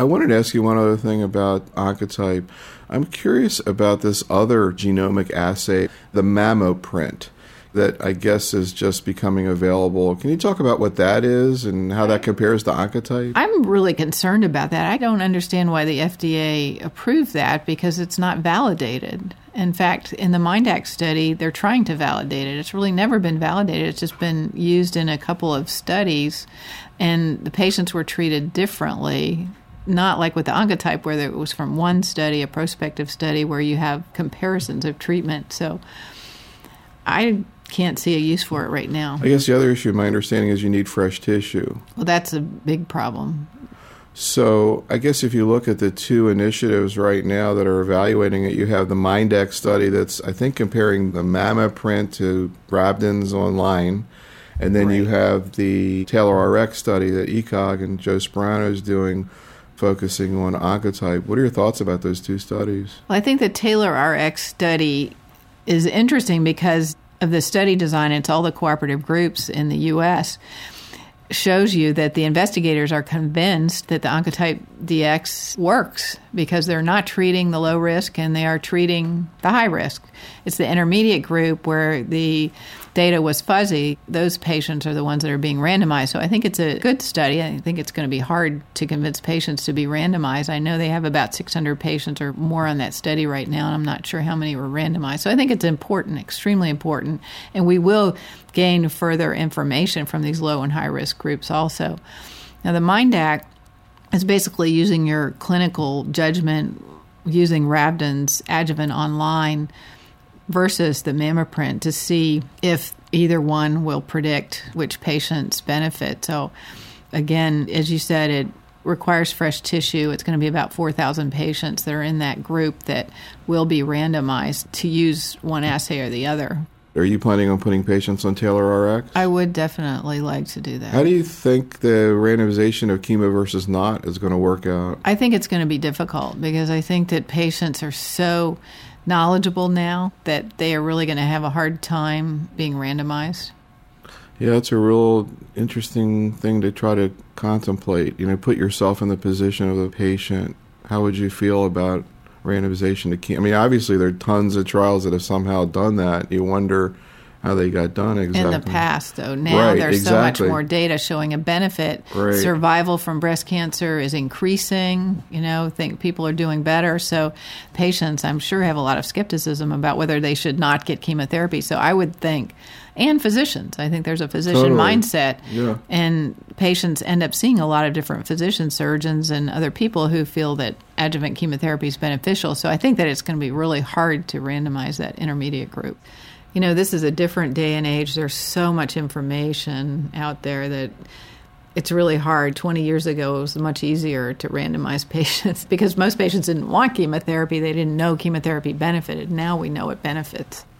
I wanted to ask you one other thing about Oncotype. I'm curious about this other genomic assay, the MammoPrint, that I guess is just becoming available. Can you talk about what that is and how that compares to Oncotype? I'm really concerned about that. I don't understand why the FDA approved that because it's not validated. In fact, in the MINDAC study, they're trying to validate it. It's really never been validated. It's just been used in a couple of studies, and the patients were treated differently. Not like with the Oncotype, where it was from one study, a prospective study, where you have comparisons of treatment. So I can't see a use for it right now. I guess the other issue, my understanding, is you need fresh tissue. Well, that's a big problem. So I guess if you look at the two initiatives right now that are evaluating it, you have the MINDAC study that's, I think, comparing the MammoPrint to Rabden's online. And then you have the TAILOR-RX study that ECOG and Joe Sperano is doing, focusing on Oncotype. What are your thoughts about those two studies? Well, I think the TAILOR-RX study is interesting because of the study design. It's all the cooperative groups in the U.S., shows you that the investigators are convinced that the Oncotype DX works because they're not treating the low risk and they are treating the high risk. It's the intermediate group where the data was fuzzy. Those patients are the ones that are being randomized. So I think it's a good study. I think it's going to be hard to convince patients to be randomized. I know they have about 600 patients or more on that study right now, and I'm not sure how many were randomized. So I think it's important, extremely important, and we will gain further information from these low and high risk groups also. Now, the MINDAC is basically using your clinical judgment using Rabden's adjuvant online versus the MammoPrint to see if either one will predict which patients benefit. So again, as you said, it requires fresh tissue. It's going to be about 4,000 patients that are in that group that will be randomized to use one assay or the other. Are you planning on putting patients on TAILOR-RX? I would definitely like to do that. How do you think the randomization of chemo versus not is going to work out? I think it's going to be difficult because I think that patients are so knowledgeable now that they are really going to have a hard time being randomized. Yeah, it's a real interesting thing to try to contemplate. You know, put yourself in the position of the patient. How would you feel about randomization to chemo? I mean, obviously there are tons of trials that have somehow done that. You wonder how they got done exactly. In the past, though. Now there's so much more data showing a benefit. Right. Survival from breast cancer is increasing. You know, think people are doing better. So patients, I'm sure, have a lot of skepticism about whether they should not get chemotherapy. So I would think, and physicians, I think there's a physician mindset. Yeah. And patients end up seeing a lot of different physicians, surgeons, and other people who feel that adjuvant chemotherapy is beneficial. So I think that it's going to be really hard to randomize that intermediate group. You know, this is a different day and age. There's so much information out there that it's really hard. 20 years ago, it was much easier to randomize patients because most patients didn't want chemotherapy. They didn't know chemotherapy benefited. Now we know it benefits.